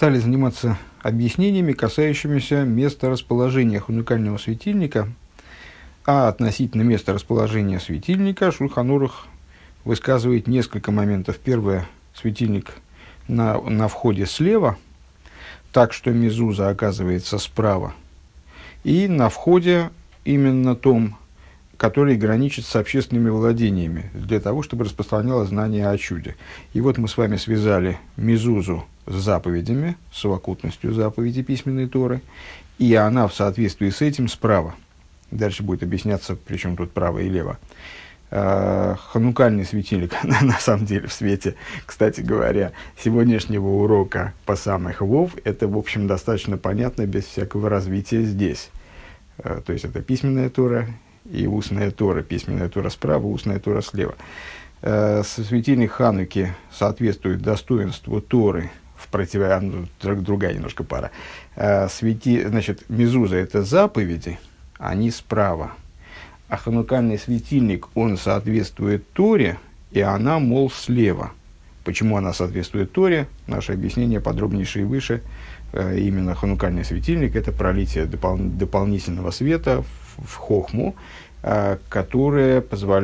стали заниматься объяснениями, касающимися места расположения ханукального светильника. А относительно места расположения светильника Шульхан Арух высказывает несколько моментов. Первое, светильник на входе слева, так что мезуза оказывается справа. И на входе именно том, который граничит с общественными владениями, для того, чтобы распространяло знание о чуде. И вот мы с вами связали мезузу с заповедями, с совокупностью заповедей письменной Торы, и она в соответствии с этим справа. Дальше будет объясняться, причем тут право и лево. Ханукальный светильник, на самом деле, в свете, кстати говоря, сегодняшнего урока по самых вов, это, в общем, достаточно понятно, без всякого развития здесь. То есть, это письменная Тора и устная Тора. Письменная Тора справа, устная Тора слева. Светильник Хануки соответствует достоинству Торы, другая немножко пара. Значит, мезуза – это заповеди, они справа. А ханукальный светильник, он соответствует Торе, и она, мол, слева. Почему она соответствует Торе? Наше объяснение подробнейшее выше. Именно ханукальный светильник – это пролитие дополнительного света в хохму, которое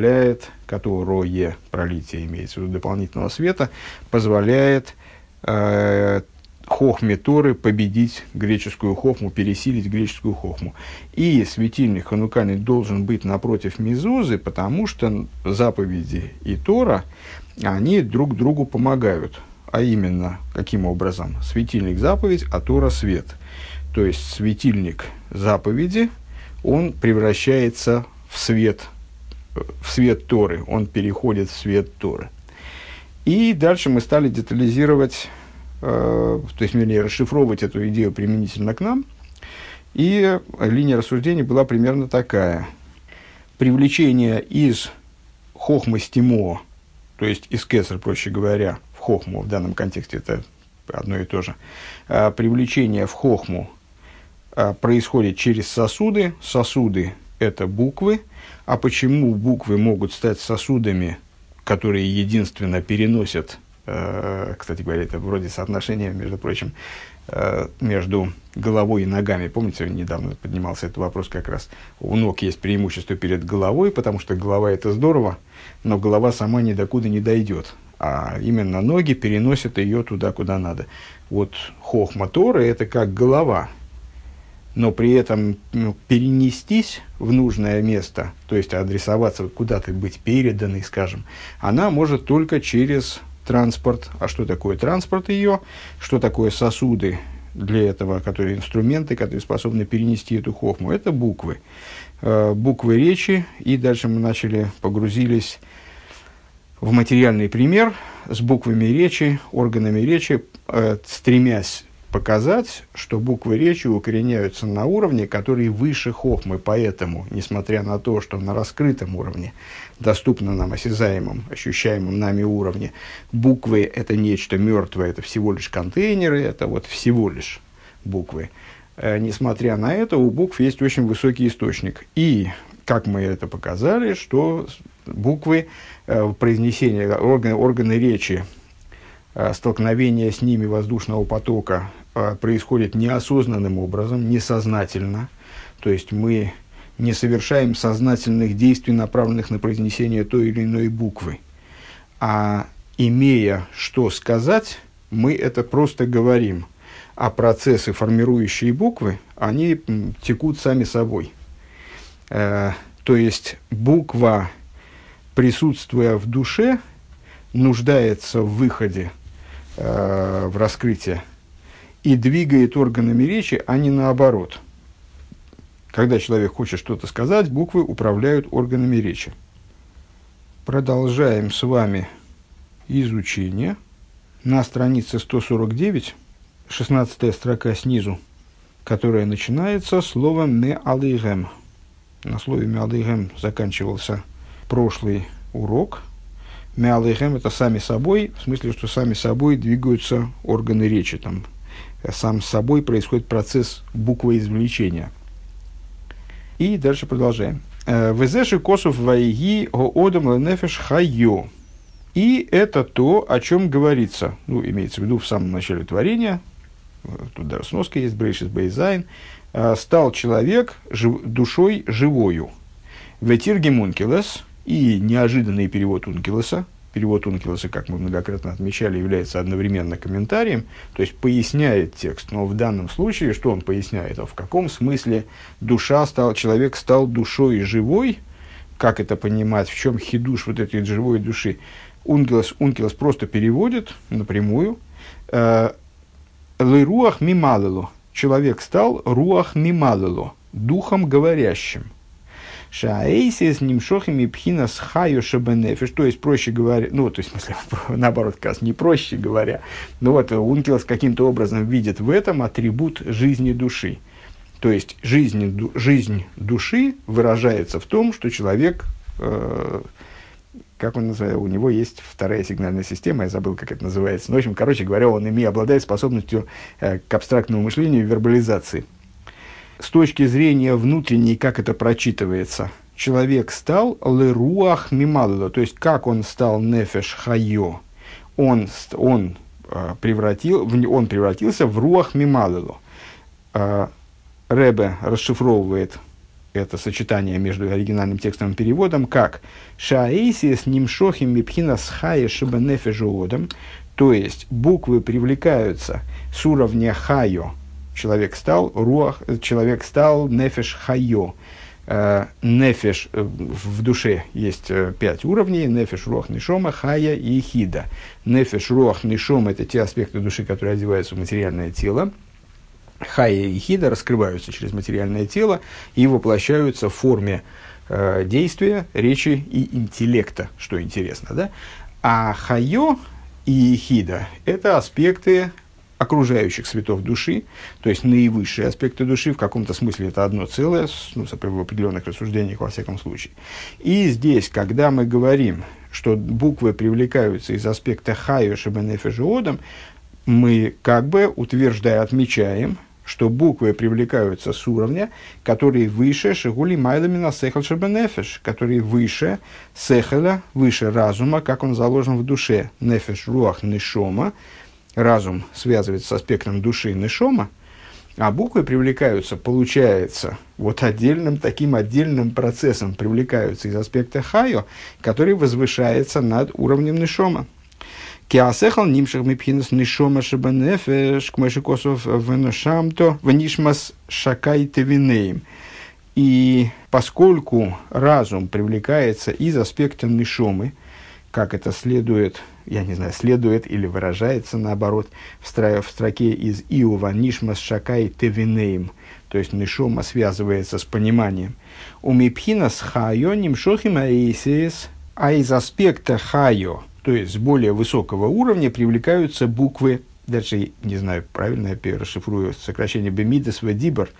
пролитие имеется в виду дополнительного света, позволяет хохме Торы победить греческую хохму, пересилить греческую хохму. И светильник ханукальный должен быть напротив мезузы, потому что заповеди и Тора, они друг другу помогают. А именно, каким образом? Светильник – заповедь, а Тора – свет. То есть, светильник заповеди, он превращается в свет Торы, он переходит в свет Торы. И дальше мы стали детализировать, то есть, вернее, расшифровывать эту идею применительно к нам. И линия рассуждений была примерно такая. Привлечение из хохмы стимо, то есть из кесар, проще говоря, в хохму, в данном контексте это одно и то же. Привлечение в хохму происходит через сосуды. Сосуды – это буквы. А почему буквы могут стать сосудами, которые единственно переносят, кстати говоря, это вроде соотношения, между прочим, между головой и ногами. Помните, недавно поднимался этот вопрос как раз. У ног есть преимущество перед головой, потому что голова – это здорово, но голова сама ни докуда не дойдет. А именно ноги переносят ее туда, куда надо. Вот хохма Торы – это как голова. Но при этом перенестись в нужное место, то есть адресоваться куда-то, быть переданной, скажем, она может только через транспорт. А что такое транспорт ее? Что такое сосуды для этого, которые инструменты, которые способны перенести эту хохму? Это буквы. Буквы речи. И дальше мы погрузились в материальный пример с буквами речи, органами речи, стремясь показать, что буквы речи укореняются на уровне, который выше хохмы. Поэтому, несмотря на то, что на раскрытом уровне, доступно нам осязаемом, ощущаемом нами уровне, буквы – это нечто мертвое, это всего лишь контейнеры, это вот всего лишь буквы. Несмотря на это, у букв есть очень высокий источник. И, как мы это показали, что буквы, произнесение, органы речи, столкновение с ними воздушного потока происходит неосознанным образом, несознательно. То есть мы не совершаем сознательных действий, направленных на произнесение той или иной буквы. А имея что сказать, мы это просто говорим. А процессы, формирующие буквы, они текут сами собой. То есть буква, присутствуя в душе, нуждается в выходе, в раскрытии, и двигает органами речи, а не наоборот. Когда человек хочет что-то сказать, буквы управляют органами речи. Продолжаем с вами изучение. На странице 149, 16 строка снизу, которая начинается словом «ме'алейгем». На слове «ме'алейгем» заканчивался прошлый урок. Ме'алейгем – это сами собой, в смысле, что сами собой двигаются органы речи. Там, сам собой происходит процесс буквоизвлечения. И дальше продолжаем. «Везеши косов ваиги гоодам ленефеш хайо». И это то, о чем говорится, имеется в виду в самом начале творения, тут даже сноска есть, Брейшис Бейзайн, стал человек душой живою. Ветиргем ункилос, и неожиданный перевод ункилоса. Перевод ункилоса, как мы многократно отмечали, является одновременно комментарием, то есть поясняет текст. Но в данном случае, что он поясняет? А в каком смысле человек стал душой живой? Как это понимать? В чем хидуш вот этой живой души? Ункилос просто переводит напрямую. Руах мималело. Человек стал руах мималело, духом говорящим. Шаэйсис нимшохими пхинас хаю шабенефиш, то есть, проще говоря, ну, то есть, в смысле, наоборот, как раз не проще говоря, но вот ункилос каким-то образом видит в этом атрибут жизни души. То есть, жизнь души выражается в том, что человек, как он называет, у него есть вторая сигнальная система, я забыл, как это называется, но, в общем, короче говоря, он обладает способностью к абстрактному мышлению и вербализации. С точки зрения внутренней, как это прочитывается, человек стал леруах мималло, то есть как он стал нефеш хайо, он превратился в руах мималло. Ребе расшифровывает это сочетание между оригинальным текстом и переводом как «Шаэйсис нимшохим мипхинас хая шеба нефеш оодам», то есть буквы привлекаются с уровня хайо. Человек стал нефеш хайо. Нефеш в душе есть 5 уровней. Нефеш, руах, нишома, хая и хида. Нефеш, руах, нишома – это те аспекты души, которые одеваются в материальное тело. Хая и хида раскрываются через материальное тело и воплощаются в форме действия, речи и интеллекта, что интересно. Да? А хайо и хида – это аспекты окружающих светов души, то есть наивысшие аспекты души, в каком-то смысле это одно целое, в определенных рассуждениях во всяком случае. И здесь, когда мы говорим, что буквы привлекаются из аспекта хайо шебенефеш одам, мы как бы отмечаем, что буквы привлекаются с уровня, который выше шигули майламина сехал шебенефеш, который выше сехала, выше разума, как он заложен в душе, нефеш руах нишома. Разум связывается с аспектом души нишома, а буквы привлекаются, получается, вот отдельным процессом привлекаются из аспекта хайо, который возвышается над уровнем нишома. Киасехал нимшах мипхинас нишома шабанефеш кмешикосов веношамто венишмас шакай тевинеем. И поскольку разум привлекается из аспекта нишомы, как это следует, я не знаю, следует или выражается наоборот в строке из Иова «Нишмас шакай тевинеем», то есть нишома связывается с пониманием. У мипхинас хайо нимшохим аэйсис, а из аспекта хайо, то есть с более высокого уровня, привлекаются буквы, даже не знаю, правильно я расшифрую сокращение «бемидес вадибар»,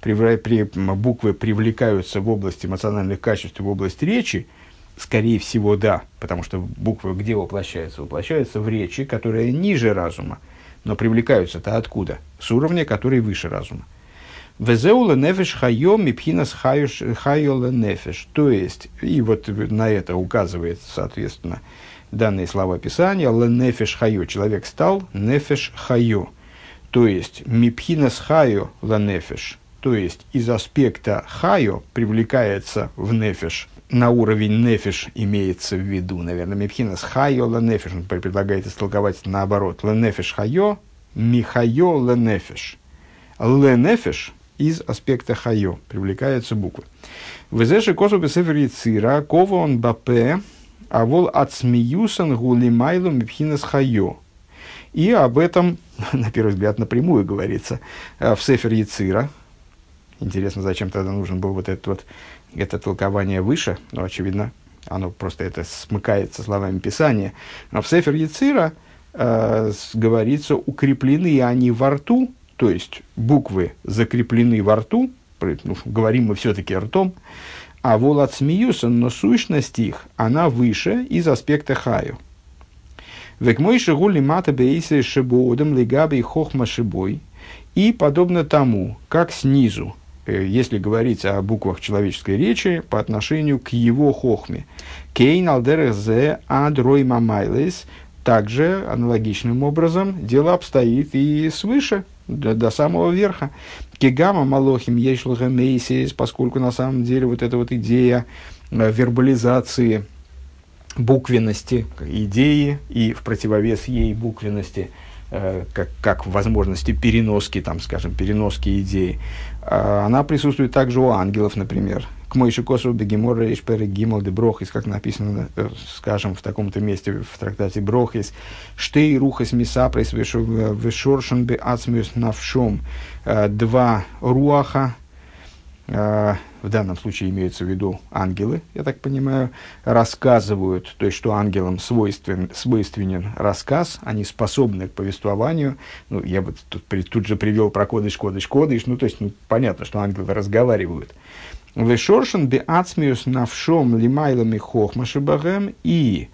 буквы привлекаются в область эмоциональных качеств, в область речи. Скорее всего, да, потому что буквы где воплощаются? Воплощаются в речи, которая ниже разума, но привлекаются-то откуда? С уровня, который выше разума. Везеула нефеш хайо мипхинас хайо нефеш. То есть, и вот на это указывает, соответственно, данные слова Писания. Нефеш хайо. Человек стал нефеш хайо. То есть, мипхинас хайо нефеш. То есть, из аспекта хайо привлекается в нефеш. На уровень нефеш имеется в виду, наверное, мипхинас хайо нефеш. Он предлагает истолковать наоборот. Нефеш хайо, михайо нефеш. Нефеш из аспекта хайо привлекаются буквы. Везеши косу бесефер яцира, кова он бапе, авол ацмиюсан гулимайлу мипхинас хайо. И об этом, на первый взгляд, напрямую говорится в Сефер Яцира. Интересно, зачем тогда нужен был это толкование выше, но, очевидно, оно просто это смыкается словами Писания. Но в Сефер Яцира говорится, укреплены они во рту, то есть буквы закреплены во рту, говорим мы все-таки ртом, а волат смеюсан, но сущность их, она выше из аспекта хаю. Век мой шигули мата бейсе шибоодам легаби хохма шибой. И подобно тому, как снизу, если говорить о буквах человеческой речи по отношению к его хохме. Кейн алдерах зе адрой мамайлес, также аналогичным образом дело обстоит и свыше, до самого верха. Кигама малохим ешлага мейсис, поскольку на самом деле вот эта вот идея вербализации буквенности идеи и в противовес ей буквенности, как возможности переноски, там, скажем, переноски идеи, она присутствует также у ангелов, например. К Мойши Косу Бегемор Рейш Перек Гимл де Брохис, как написано, скажем, в таком-то месте в трактате Брохис, Штей Рухас Мисапрейс Вешоршен Бе Ацмиус Навшом, два руаха, в данном случае имеются в виду ангелы, я так понимаю, рассказывают, то есть, что ангелам свойственен рассказ, они способны к повествованию. Ну, я бы тут же привел про кодыш, ну, то есть, понятно, что ангелы разговаривают. Вешоршен бе ацмиус навшом лимайлами хохма шибагем. И,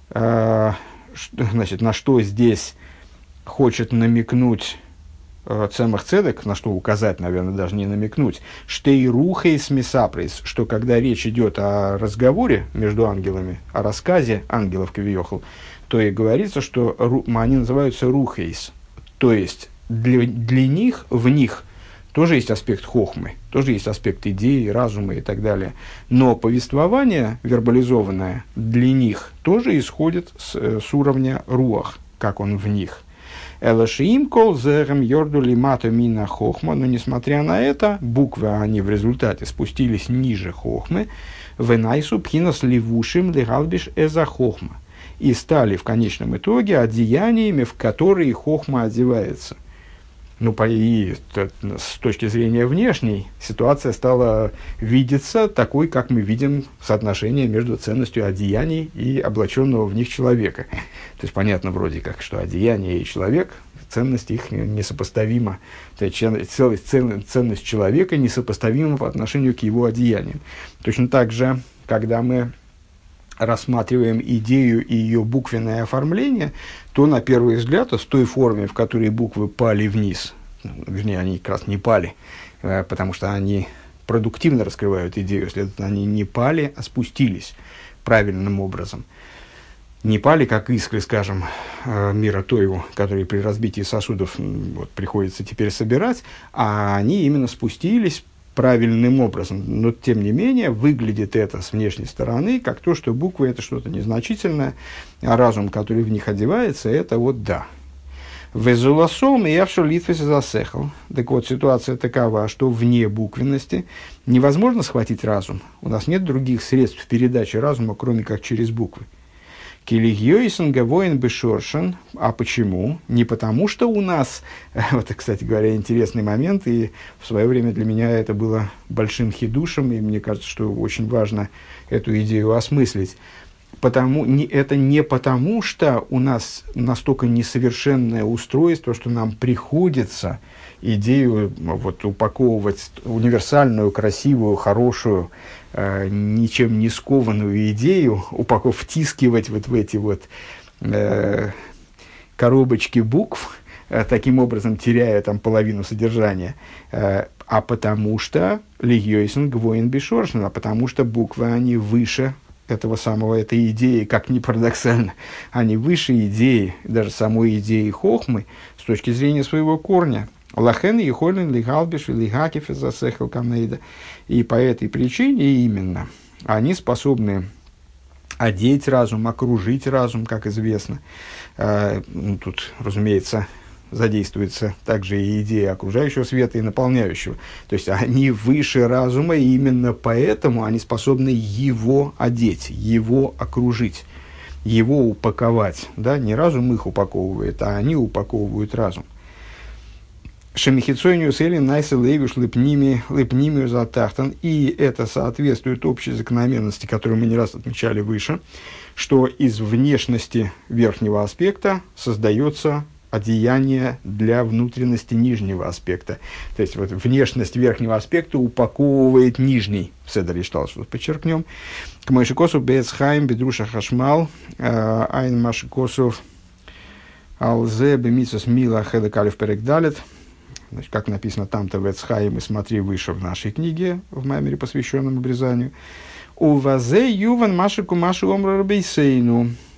значит, на что здесь хочет намекнуть Цемах Цедек, на что указать, наверное, даже не намекнуть, штейрухейс мисапрейс, что когда речь идет о разговоре между ангелами, о рассказе ангелов Кавиохал, то и говорится, что они называются рухейс, то есть для них, в них тоже есть аспект хохмы, тоже есть аспект идеи, разума и так далее, но повествование вербализованное для них тоже исходит с уровня руах, как он в них. Элашиим кол зерем йорду лимато мина хохма, но несмотря на это, буквы они в результате спустились ниже хохмы, венайсу пхинас ливушим лигалбиш эза хохма, и стали в конечном итоге одеяниями, в которые хохма одевается. Ну, и с точки зрения внешней, ситуация стала видеться такой, как мы видим соотношение между ценностью одеяний и облаченного в них человека. То есть, понятно вроде как, что одеяние и человек, ценность их несопоставима. То есть, ценность человека несопоставима по отношению к его одеяниям. Точно так же, когда мы рассматриваем идею и ее буквенное оформление, то на первый взгляд, в той форме, в которой буквы пали вниз, вернее, они как раз не пали, потому что они продуктивно раскрывают идею, следовательно, они не пали, а спустились правильным образом. Не пали, как искры, скажем, мира Тойву, которые при разбитии сосудов приходится теперь собирать, а они именно спустились правильным образом, но тем не менее выглядит это с внешней стороны как то, что буквы это что-то незначительное, а разум, который в них одевается, это вот да. Везуласом и авшолитвес засехал. Так вот, ситуация такова, что вне буквенности невозможно схватить разум. У нас нет других средств передачи разума, кроме как через буквы. Килигьёйсен гавоин бешоршен. А почему? Не потому, что у нас... Вот, кстати говоря, интересный момент, и в свое время для меня это было большим хидушем, и мне кажется, что очень важно эту идею осмыслить. Это не потому, что у нас настолько несовершенное устройство, что нам приходится идею упаковывать универсальную, красивую, хорошую, ничем не скованную идею, втискивать в эти коробочки букв, таким образом теряя там половину содержания, а потому что лигьёйсен гвоин бешоршен, а потому что буквы, они выше этой идеи, как ни парадоксально, они выше идеи, даже самой идеи хохмы, с точки зрения своего корня. Лахен и холин лигалбиш лигакиф засехал камнейда. И по этой причине именно они способны одеть разум, окружить разум, как известно. Тут, разумеется, задействуется также и идея окружающего света и наполняющего. То есть они выше разума, и именно поэтому они способны его одеть, его окружить, его упаковать. Да? Не разум их упаковывает, а они упаковывают разум. Шемихицойниус или найса лейвиш лепнимию затахтан. И это соответствует общей закономерности, которую мы не раз отмечали выше, что из внешности верхнего аспекта создается одеяние для внутренности нижнего аспекта. То есть, внешность верхнего аспекта упаковывает нижний. В Седере читал, что подчеркнем. К Мойшикосу Бецхайм, Бедруша Хашмал, Айн Машикосов, Алзе, Бемицус Мила, Хедекалев Перекдалет. Значит, как написано там-то в Эцхайм, и смотри выше в нашей книге, в маймере, посвященном обрезанию. У вазе юван машику машу омра рабейсейну.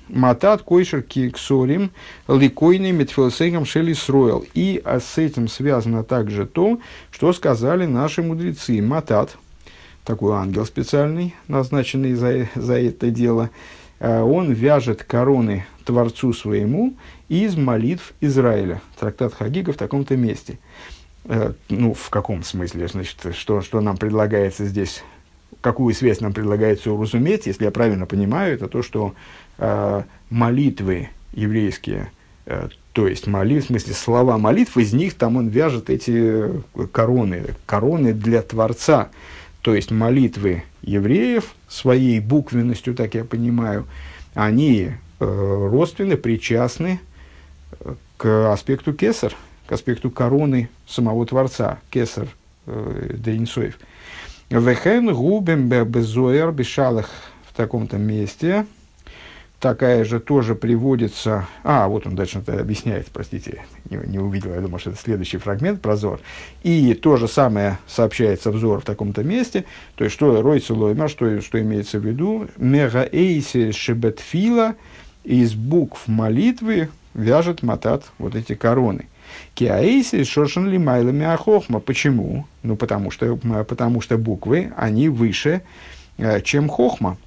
матат койшер киксорим ликойный метфилсейгам шели сроил. И с этим связано также то, что сказали наши мудрецы. Матат, такой ангел специальный, назначенный за это дело, он вяжет короны Творцу своему из молитв Израиля. Трактат Хагига в таком-то месте. В каком смысле? Значит, что нам предлагается здесь, какую связь нам предлагается уразуметь, если я правильно понимаю, это то, что молитвы еврейские, то есть в смысле слова молитв, из них там он вяжет эти короны для Творца. То есть молитвы евреев своей буквенностью, так я понимаю, они родственны, причастны к аспекту кесар, к аспекту короны самого Творца, кесар Дейнсоев. Вехен губем безоэр бешалах в таком-то месте. Такая же тоже приводится... вот он дальше это объясняет, простите, не увидел, я думал, что это следующий фрагмент про Зор. И то же самое сообщается в Зор в таком-то месте. То есть, что Ройцу Лойма, что имеется в виду? Мега эйси шебетфила, из букв молитвы вяжет матат вот эти короны. Киаэйси шошен ли майлами ахохма. Почему? Потому что буквы, они выше, чем хохма.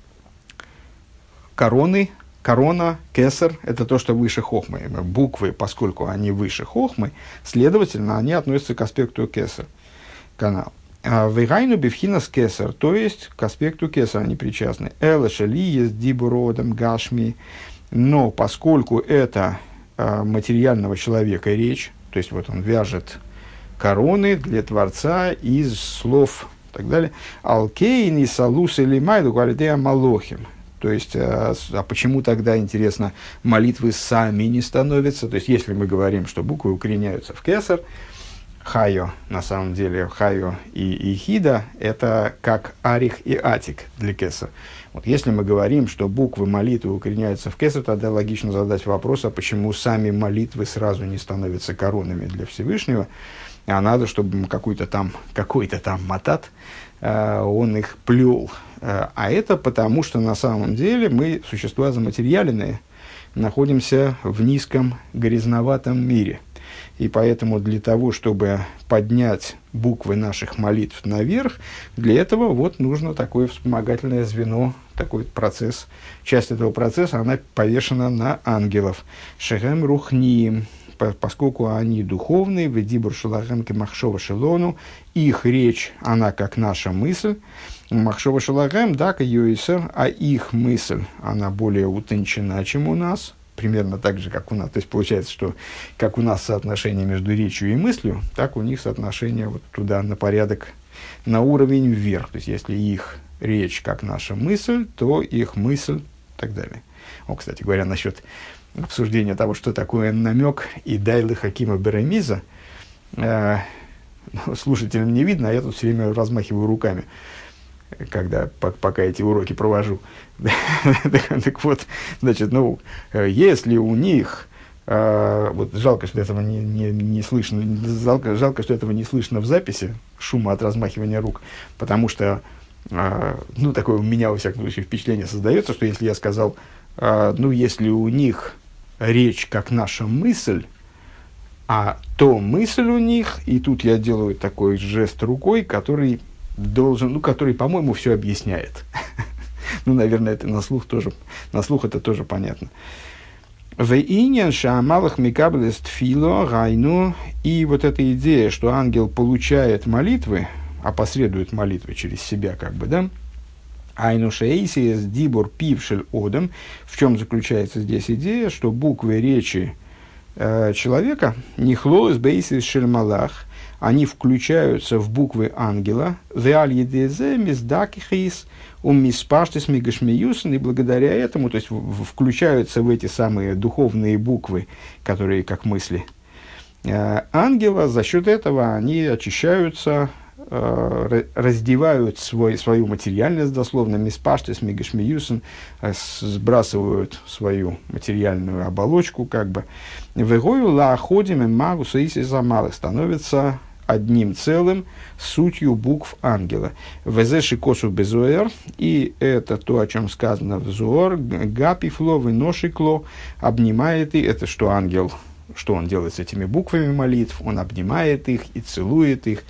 Корона, кесар – это то, что выше хохмы. Буквы, поскольку они выше хохмы, следовательно, они относятся к аспекту кесар. Канал. Вегайну бифхинас кесар, то есть к аспекту кесар они причастны. Эла шали есть дибуродам гашми. Но поскольку это материального человека речь, то есть вот он вяжет короны для Творца из слов и так далее. Алкейни салус или майду галидея малохим. То есть, почему тогда, интересно, молитвы сами не становятся? То есть, если мы говорим, что буквы укореняются в кесар, хайо, на самом деле, хайо и хида, это как арих и атик для кесар. Вот если мы говорим, что буквы молитвы укореняются в кесар, тогда логично задать вопрос, а почему сами молитвы сразу не становятся коронами для Всевышнего, а надо, чтобы какой-то там матат, он их плел. А это потому, что на самом деле мы, существа заматериальные, находимся в низком грязноватом мире. И поэтому для того, чтобы поднять буквы наших молитв наверх, для этого вот нужно такое вспомогательное звено, такой процесс. Часть этого процесса, она повешена на ангелов. Шехем рухниим, поскольку они духовные, ведибур шелахем кемахшова шелону, их речь, она как наша мысль, махшова шелахем, дак йойсер, а их мысль, она более утончена, чем у нас, примерно так же, как у нас. То есть, получается, что как у нас соотношение между речью и мыслью, так у них соотношение вот туда на порядок, на уровень вверх. То есть, если их речь как наша мысль, то их мысль и так далее. Кстати говоря, насчет обсуждения того, что такое намек и дайлы Хакима Беремиза, слушателям не видно, а я тут все время размахиваю руками, когда, пока эти уроки провожу. Так вот, значит, если у них, вот жалко, что этого не слышно, жалко, что этого не слышно в записи, шума от размахивания рук, потому что, такое у меня, во всяком случае, впечатление создается, что если я сказал, если у них речь как наша мысль, то мысль у них, и тут я делаю такой жест рукой, который который, по-моему, все объясняет. Наверное, это на слух это тоже понятно. И вот эта идея, что ангел получает молитвы, опосредует молитвы через себя, как бы, да? Айнушаисиес дибор пившель одам. В чем заключается здесь идея, что буквы речи человека, нихлоис бейсис шельмалах, они включаются в буквы ангела, и благодаря этому, то есть включаются в эти самые духовные буквы, которые как мысли ангела, за счет этого они очищаются, раздевают свою материальность, дословно, миспаштис, мигашмиюсен, сбрасывают свою материальную оболочку, как бы, вегою лааходим и магусу иси замалых, становятся одним целым с сутью букв ангела. Везеши косу безуэр, и это то, о чем сказано в Зоар, гапифло, выношикло, обнимает их, это что ангел, что он делает с этими буквами молитв, он обнимает их и целует их.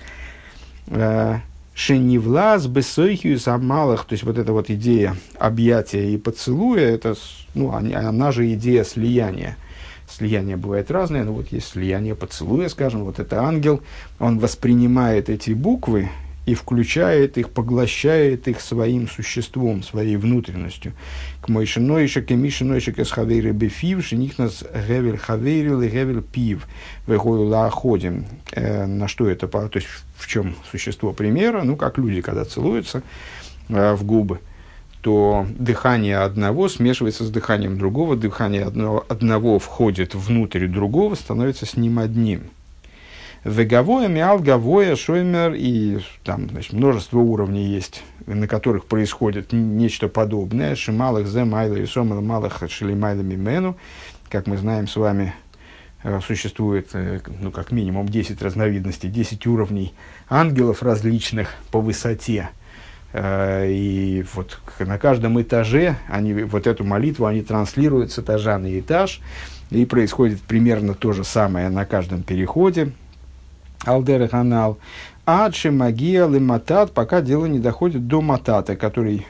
Шенивлас бесойхию самалах, то есть вот эта вот идея объятия и поцелуя, это, ну, она же идея слияния. Слияние бывает разное, но вот есть слияние поцелуя, скажем, вот это ангел, он воспринимает эти буквы и включает их, поглощает их своим существом, своей внутренностью. К мойшинойше, к мишинойше, к эсхавейре бефив, шинихнас гевель хавейрил и гевель пив, вегою лааходим. На что это, то есть в чем существо примера? Ну, как люди, когда целуются в губы, то дыхание одного смешивается с дыханием другого, дыхание одного входит внутрь другого, становится с ним одним. Веговое, миалговое, шоймер, и там, значит, множество уровней есть, на которых происходит нечто подобное. Шималах, зе, майла, и сомал, малах, шелимайла, мимену. Как мы знаем с вами, существует, ну, как минимум 10 разновидностей, 10 уровней ангелов различных по высоте. И вот на каждом этаже они, вот эту молитву они транслируют с этажа на этаж, и происходит примерно то же самое на каждом переходе. Алдер канал. Адши магия лиматат, пока дело не доходит до матата, который,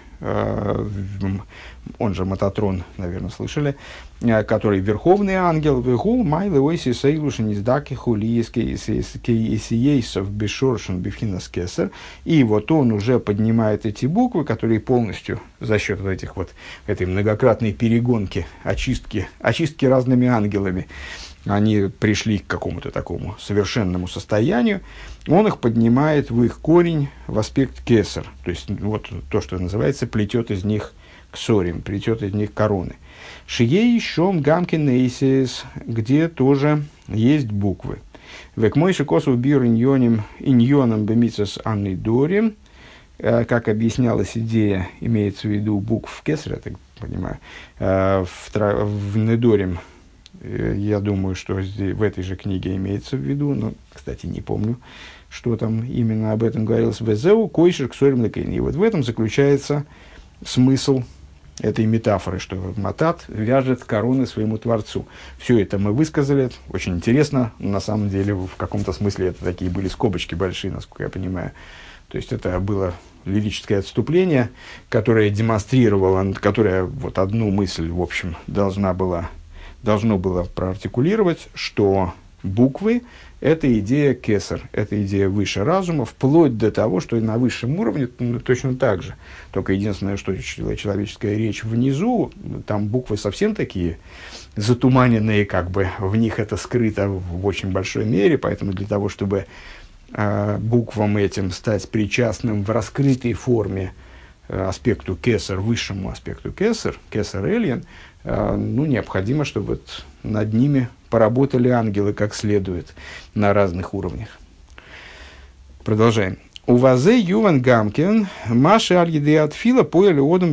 он же Мататрон, наверное, слышали, который верховный ангел, вегул майлы ойси сейлушин издаки хулиески исиейсов бешоршин бифхинас кесар, и вот он уже поднимает эти буквы, которые полностью за счет вот этих вот, этой многократной перегонки, очистки разными ангелами, они пришли к какому-то такому совершенному состоянию, он их поднимает в их корень, в аспект кесар, то есть вот то, что называется, плетет из них ксорим, плетет из них короны. Шией шом гамкин эйсис, где тоже есть буквы. Век мойши косу бир иньоном бемицас аннидорим, как объяснялась идея, имеется в виду букв кесар, я так понимаю, в недорим. Я думаю, что здесь, в этой же книге имеется в виду, но, кстати, не помню, что там именно об этом говорилось. Везеу койшер ксорим лекейн. И вот в этом заключается смысл этой метафоры, что матат вяжет короны своему Творцу. Все это мы высказали, очень интересно. На самом деле, в каком-то смысле это такие были скобочки большие, насколько я понимаю. То есть это было лирическое отступление, которое демонстрировало, которое вот одну мысль, в общем, должно было проартикулировать, что буквы – это идея кесар, это идея выше разума, вплоть до того, что и на высшем уровне точно так же. Только единственное, что человеческая речь внизу, там буквы совсем такие затуманенные, как бы в них это скрыто в очень большой мере, поэтому для того, чтобы буквам этим стать причастным в раскрытой форме аспекту кесар, высшему аспекту кесар эльен, ну, необходимо, чтобы вот над ними поработали ангелы как следует на разных уровнях. Продолжаем. У вазе юван гамкин маши аль-едеат фила поэли одам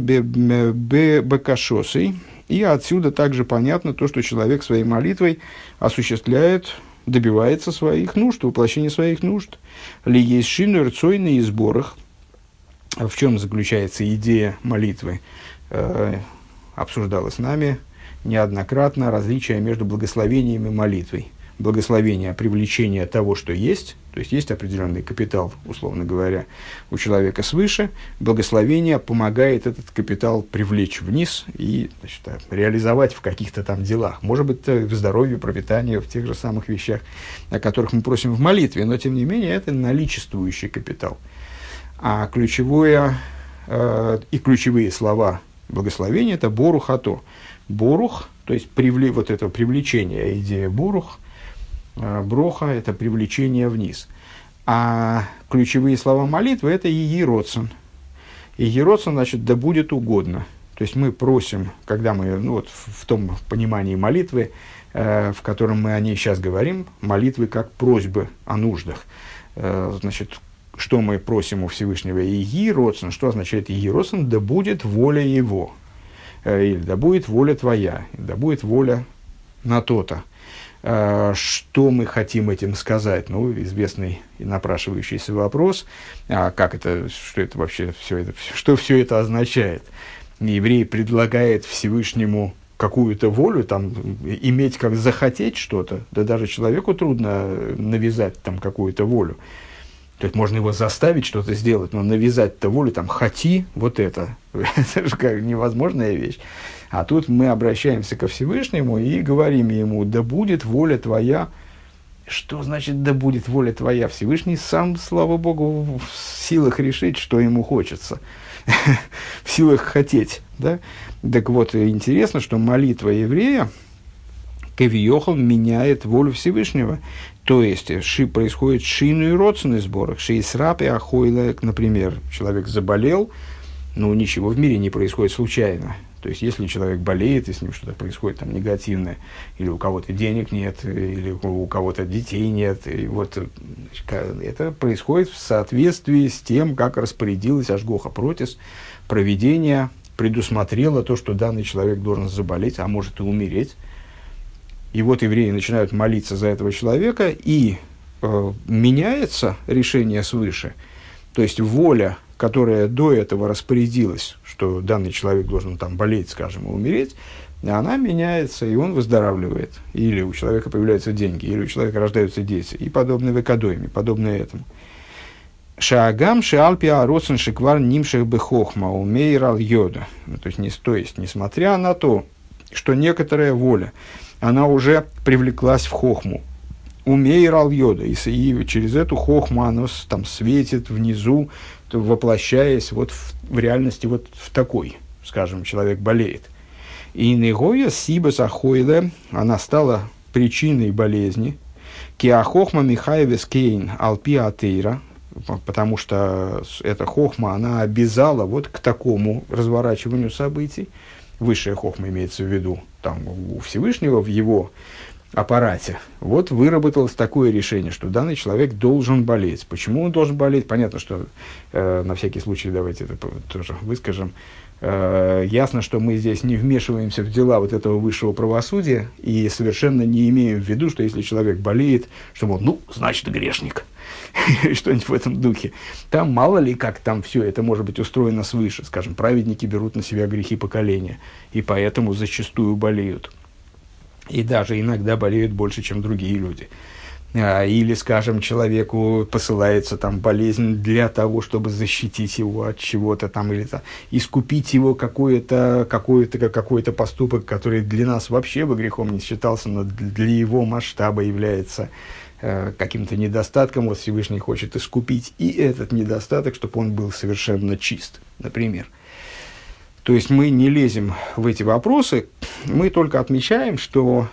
бекашосой. И отсюда также понятно то, что человек своей молитвой осуществляет, добивается своих нужд, воплощения своих нужд. Ли есть шину рцойные сборах. В чем заключается идея молитвы? Обсуждалось нами неоднократно различие между благословением и молитвой. Благословение – привлечение того, что есть, то есть есть определенный капитал, условно говоря, у человека свыше. Благословение помогает этот капитал привлечь вниз и, значит, реализовать в каких-то там делах. Может быть, в здоровье, пропитании, в тех же самых вещах, о которых мы просим в молитве, но, тем не менее, это наличествующий капитал. А ключевые слова благословения – это борухато. Борух, то есть вот это привлечение, идея борух, броха – это привлечение вниз. А ключевые слова молитвы – это иероцен. Иероцен, значит, да будет угодно. То есть мы просим, когда мы, ну, вот в том понимании молитвы, в котором мы о ней сейчас говорим, молитвы как просьбы о нуждах. Значит, что мы просим у Всевышнего? Иероцен. Что означает иероцен? Да будет воля его. Или да будет воля твоя, да будет воля на то-то. Что мы хотим этим сказать? Ну, известный и напрашивающийся вопрос, как это, что это вообще все это, что все это означает? Еврей предлагает Всевышнему какую-то волю, там, иметь как захотеть что-то, да даже человеку трудно навязать там какую-то волю. То есть можно его заставить что-то сделать, но навязать-то волю, там, хоти вот это. Это же как невозможная вещь. А тут мы обращаемся ко Всевышнему и говорим ему: да будет воля твоя. Что значит да будет воля твоя? Всевышний сам, слава Богу, в силах решить, что ему хочется. В силах хотеть. Да? Так вот, интересно, что молитва еврея кавиохал меняет волю Всевышнего. То есть, происходит шину и родственный сборах. Шейсрапи ахойлек, например, человек заболел, но ничего в мире не происходит случайно. То есть, если человек болеет, и с ним что-то происходит там негативное, или у кого-то денег нет, или у кого-то детей нет, и вот это происходит в соответствии с тем, как распорядилась Ашгоха Протис, провидение предусмотрело то, что данный человек должен заболеть, а может и умереть. И вот евреи начинают молиться за этого человека, и меняется решение свыше. То есть воля, которая до этого распорядилась, что данный человек должен там болеть, скажем, и умереть, она меняется, и он выздоравливает. Или у человека появляются деньги, или у человека рождаются дети, и подобное векадойме, подобное этому. Шаагам шеалпиа родсен шиквар нимших бы хохма умейрал йода. То есть, несмотря на то, что некоторая воля, она уже привлеклась в хохму. Умейрал йода. И через эту хохму оно там светит внизу, воплощаясь вот в реальности вот в такой, скажем, человек болеет. И негоя сибас ахойле, она стала причиной болезни. Киахохма михаевес кейн алпи атеира, потому что эта хохма, она обязала вот к такому разворачиванию событий. Высшая хохма имеется в виду там, у Всевышнего, в его аппарате. Вот выработалось такое решение, что данный человек должен болеть. Почему он должен болеть? Понятно, что на всякий случай давайте это тоже выскажем. Ясно, что мы здесь не вмешиваемся в дела вот этого высшего правосудия и совершенно не имеем в виду, что если человек болеет, что он, значит, грешник. Или что-нибудь в этом духе. Там мало ли как там все это может быть устроено свыше. Скажем, праведники берут на себя грехи поколения, и поэтому зачастую болеют. И даже иногда болеют больше, чем другие люди. Или, скажем, человеку посылается там болезнь для того, чтобы защитить его от чего-то там, или искупить его какой-то поступок, который для нас вообще бы грехом не считался, но для его масштаба является каким-то недостатком. Вот Всевышний хочет искупить и этот недостаток, чтобы он был совершенно чист, например. То есть мы не лезем в эти вопросы, мы только отмечаем, что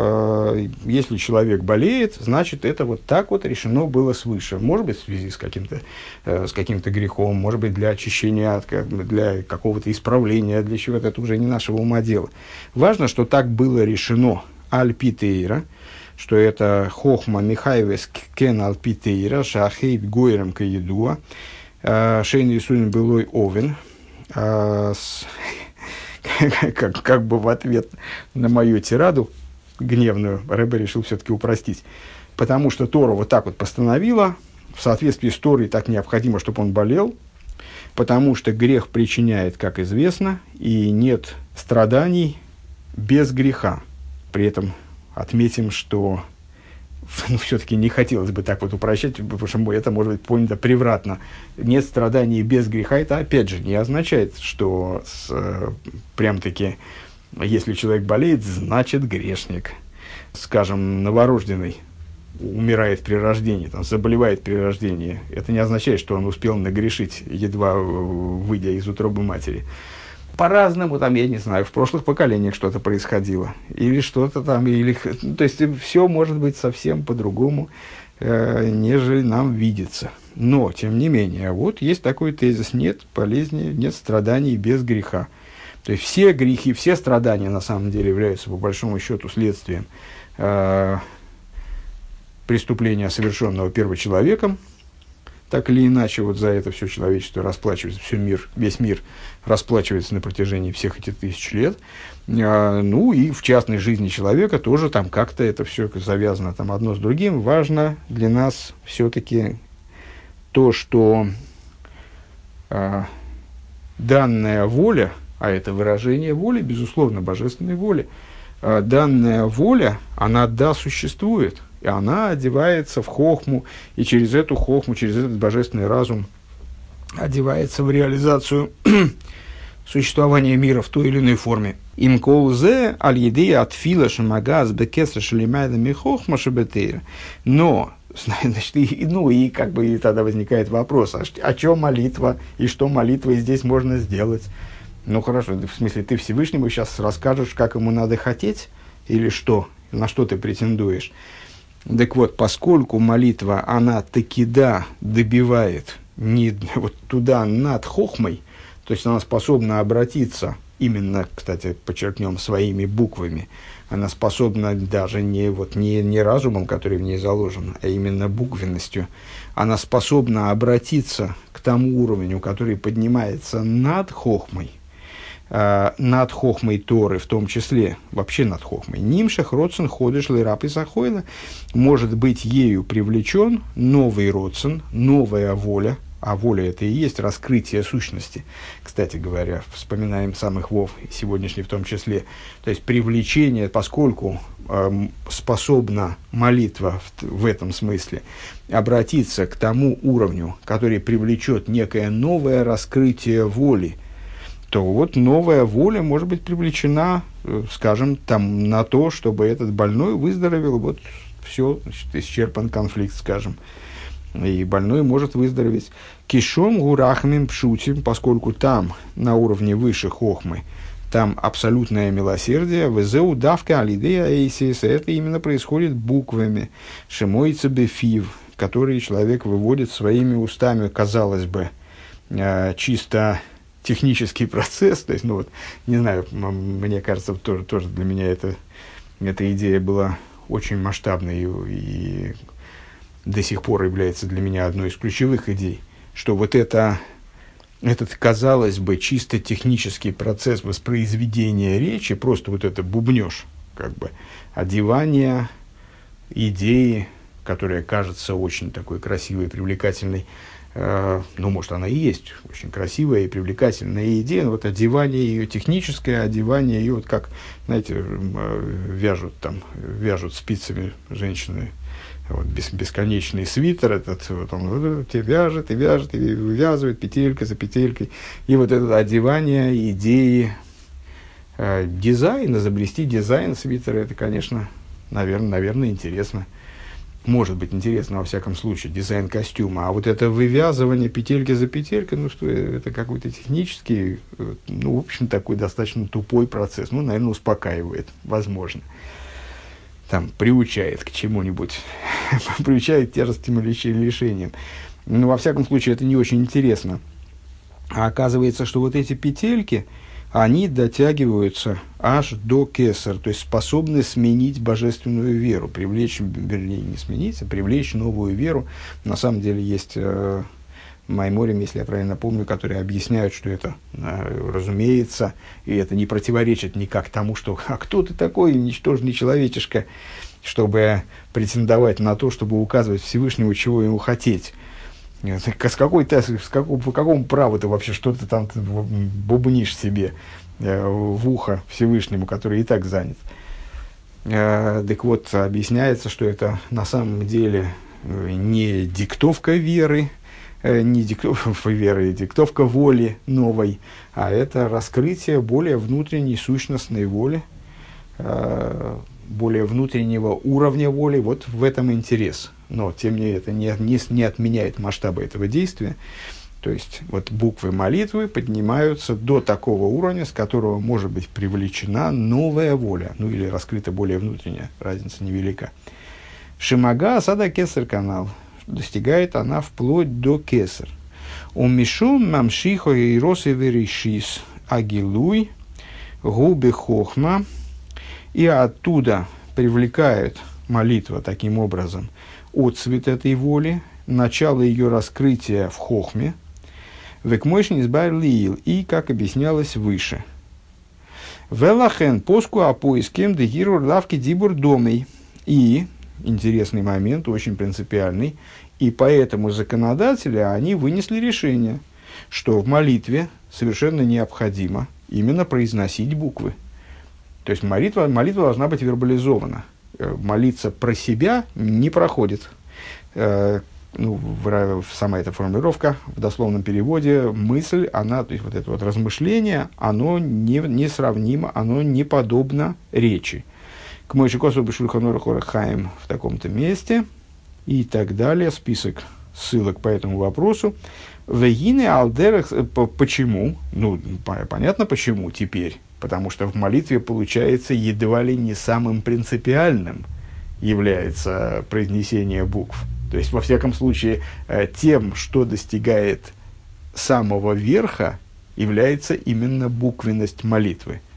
если человек болеет, значит, это вот так вот решено было свыше. Может быть, в связи с каким-то грехом, может быть, для очищения, для какого-то исправления, для чего-то, это уже не нашего ума дело. Важно, что так было решено альпитейра, что это хохма михаевес кен альпитейра, шахейт гойрам каедуа, шейн рисунин былой овен. Как бы в ответ на мою тираду гневную, Ребе решил все-таки упростить. Потому что Тора вот так вот постановила, в соответствии с Торой так необходимо, чтобы он болел, потому что грех причиняет, как известно, и нет страданий без греха. При этом отметим, что все-таки не хотелось бы так вот упрощать, потому что это может быть понято превратно. Нет страданий без греха, это опять же не означает, что прям-таки, если человек болеет, значит грешник. Скажем, новорожденный умирает при рождении, заболевает при рождении. Это не означает, что он успел нагрешить, едва выйдя из утробы матери. По-разному, я не знаю, в прошлых поколениях что-то происходило. Или что-то там, то есть, все может быть совсем по-другому, нежели нам видится. Но, тем не менее, вот есть такой тезис: нет болезни, нет страданий без греха. То есть, все грехи, все страдания, на самом деле, являются, по большому счету, следствием преступления, совершенного первочеловеком. так или иначе вот за это все человечество расплачивается, весь мир расплачивается на протяжении всех этих тысяч лет. Ну и в частной жизни человека тоже там как-то это все завязано там одно с другим. Важно для нас все-таки то, что данная воля, а это выражение воли, безусловно, божественной воли, данная воля, она существует, и она одевается в хохму, и через эту хохму, через этот божественный разум одевается в реализацию существования мира в той или иной форме. Им колзе аль-едея от фила шамагаз бекесра шалимайдами хохма шабетейра. Но, значит, и как бы и тогда возникает вопрос, о чем молитва, и что молитвой здесь можно сделать? Ну хорошо, в смысле, ты Всевышнему сейчас расскажешь, как ему надо хотеть, или что, на что ты претендуешь. Так вот, поскольку молитва, она таки добивает не вот туда над хохмой, то есть она способна обратиться, именно, кстати, подчеркнем, своими буквами, она способна даже не разумом, который в ней заложен, а именно буквенностью, она способна обратиться к тому уровню, который поднимается над хохмой Торы, в том числе, вообще над хохмой. Нимшах родсен ходыш лирап и сахойла, может быть ею привлечен новый родсен, новая воля, а воля это и есть раскрытие сущности. Кстати говоря, вспоминаем самых вов, сегодняшний в том числе. То есть привлечение, поскольку способна молитва в этом смысле обратиться к тому уровню, который привлечет некое новое раскрытие воли, то вот новая воля может быть привлечена, скажем, там, на то, чтобы этот больной выздоровел, вот все, значит, исчерпан конфликт, скажем, и больной может выздороветь. Кишом гурахмим пшутим, поскольку там, на уровне выше хохмы, там абсолютное милосердие, везеу давка алидея эйсис, это именно происходит буквами, шимойца бефив, которые человек выводит своими устами, казалось бы, чисто технический процесс, то есть, ну вот, не знаю, мне кажется, тоже для меня эта идея была очень масштабной и до сих пор является для меня одной из ключевых идей, что вот этот, казалось бы, чисто технический процесс воспроизведения речи, просто вот это бубнёж, как бы, одевание идеи, которая кажется очень такой красивой, привлекательной, ну, может, она и есть очень красивая и привлекательная идея, но вот одевание ее, техническое одевание ее, вот как, знаете, вяжут спицами женщины, вот, бесконечный свитер, этот, вот он вяжет, и вывязывает петелька за петелькой, и вот это одевание идеи дизайн, изобрести дизайн свитера, это, конечно, наверное, интересно. Может быть интересно, во всяком случае, дизайн костюма. А вот это вывязывание петельки за петелькой, ну что, это какой-то технический, ну, в общем, такой достаточно тупой процесс. Ну, наверное, успокаивает, возможно. Там, приучает к чему-нибудь, приучает тяжестям или лишениям. Но, во всяком случае, это не очень интересно. А оказывается, что вот эти петельки, они дотягиваются аж до кесар, то есть способны сменить божественную веру, привлечь, вернее, не сменить, а привлечь новую веру. На самом деле есть майморим, если я правильно помню, которые объясняют, что это, разумеется, и это не противоречит никак тому, что «а кто ты такой, ничтожный человечишка, чтобы претендовать на то, чтобы указывать Всевышнему, чего ему хотеть». По какому праву ты вообще что-то там бубнишь себе в ухо Всевышнему, который и так занят? Так вот, объясняется, что это на самом деле не диктовка веры, диктовка воли новой, а это раскрытие более внутренней сущностной воли, более внутреннего уровня воли. Вот в этом интерес. Но, тем не менее, это не отменяет масштаба этого действия. То есть, вот буквы молитвы поднимаются до такого уровня, с которого может быть привлечена новая воля, ну или раскрыта более внутренняя, разница невелика. Шимага асада кесар канал. Достигает она вплоть до кесар. Умишум мамшихо и росы веришис агилуй губы хохма. И оттуда привлекает молитва таким образом отцвет этой воли, начало ее раскрытия в хохме, векмойшн избайр лиил, и, как объяснялось выше. Велахен поску апоискем дегирур лавки дибур домей. И, интересный момент, очень принципиальный, и поэтому законодатели, они вынесли решение, что в молитве совершенно необходимо именно произносить буквы. То есть молитва должна быть вербализована. Молиться про себя не проходит. Сама эта формулировка в дословном переводе, мысль, она, то есть вот это вот размышление, оно несравнимо, оно не подобно речи. К Мойшикосу Бешульхан Орух Орах Хаим в таком-то месте и так далее. Список ссылок по этому вопросу. Вегины алдерах, почему? Понятно почему теперь. Потому что в молитве, получается, едва ли не самым принципиальным является произнесение букв. То есть, во всяком случае, тем, что достигает самого верха, является именно буквенность молитвы.